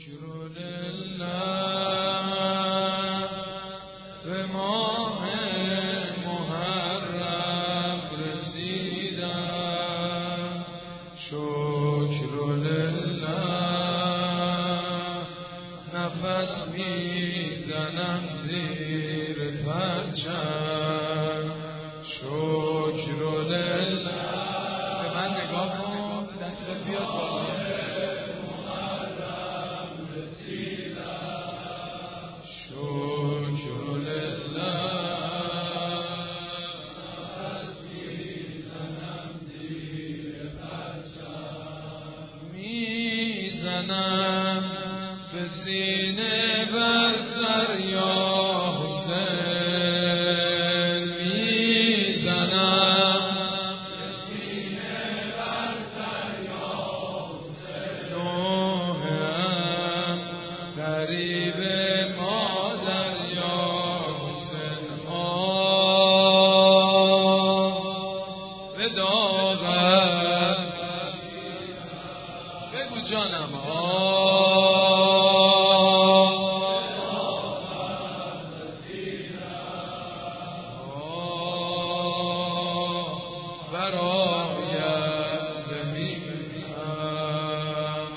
نفس میزنم زیر پرچم شکر لله. به من نگاه کن، دستت بیاد بالا. شکر لله. نفس میزنم زیر پرچم میزنم به سینه بر سر یا حسین میزنم به سینه بر سر یا حسین نوحم غریب مادر یا حسین به داغت بگو جانم برایت بمیرم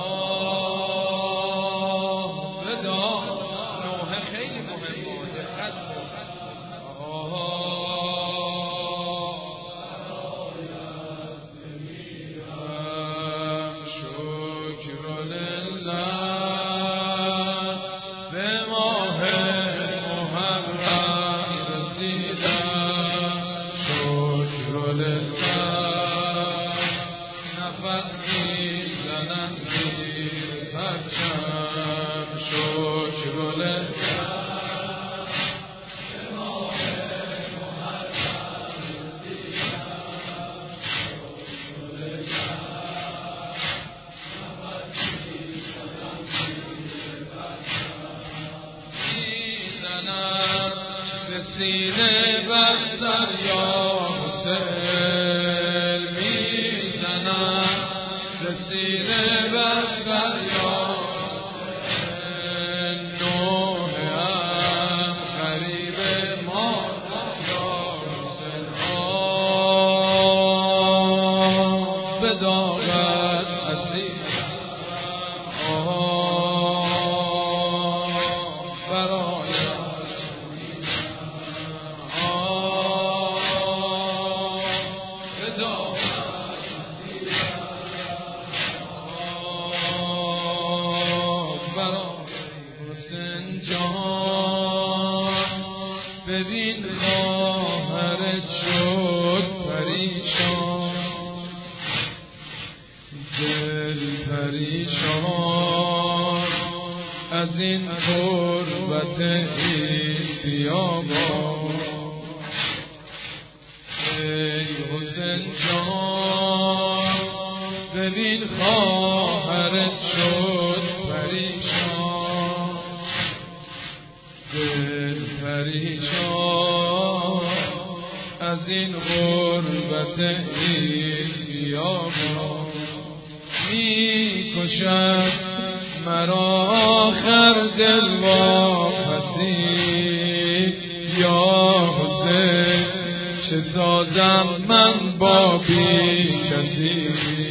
بدا. نوحه خیلی مهمه، دقت کن. برایت بمیرم شکر لله. به ماه محرم رسیدم شکر لله. نفس میزنم زیر پرچم شکر لله. به ماه محرم رسیدم شکر لله. نفس میزنم زیر پرچم میزنم به سینه بر سر یا حسین میزنم به سینه بر سر یا حسین نوحم غریب مادر یا حسین به داغت اسیرم برایت حسین جان ببین خواهرت شد پریشان، دل پریشان از این غربت این بیابان. ای حسین جان ببین خواهرت شد پریشان، دل پریشان از این غربت این بیابان. میکشد مرا آخر دل واپسی یا حسین چه سازم من با بی کسی.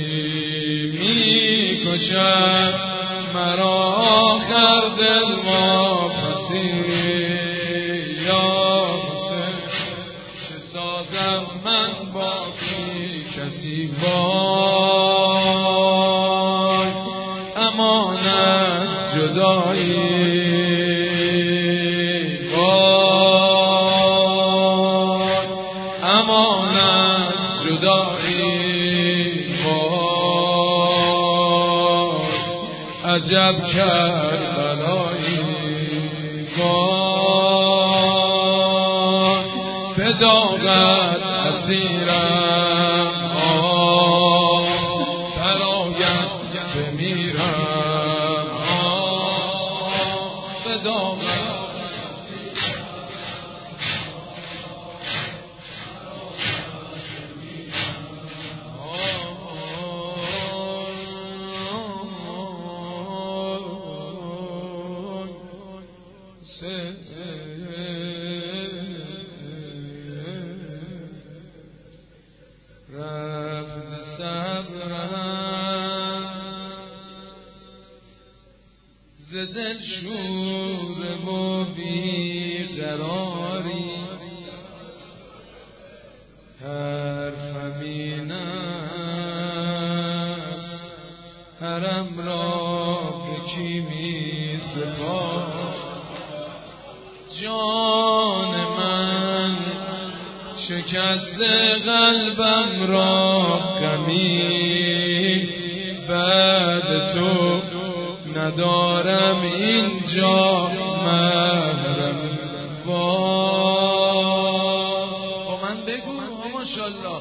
میکشد مرا آخر دل واپسی یا حسین چه سازم من با بی کسی. وای امان از جدایی، وای امان از جدایی، وای عجب کربلایی، وای به داغت اسیرم برایت بمیرم به داغت دلشوره و بیقراری حرفم این است حرم را به کی می سپار جان من شکست قلبم را غمی بعد تو ندارم اینجا محرم با من بگو ماشاءالله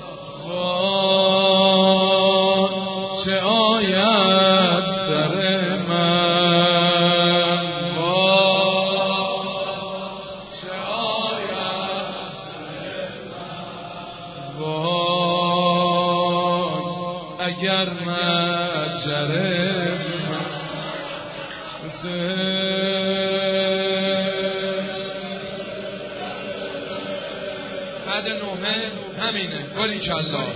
چه آید سر من چه آید سر من اگر مجره بعد نومه همینه باریکالله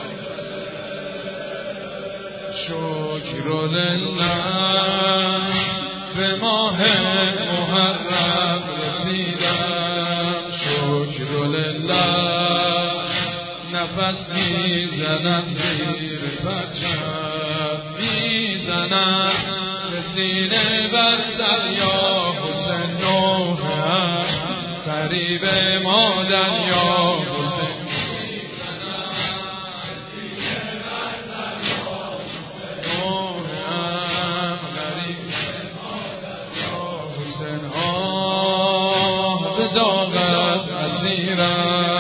شکر لله به ماه محرم رسیدم شکر لله نفس میزنم زیر پرچم میزنم سینه بر سر یا حسین نوحه‌ام قریب مادر یا حسین نوحه‌ام قریب یا حسین به داغت اسیرم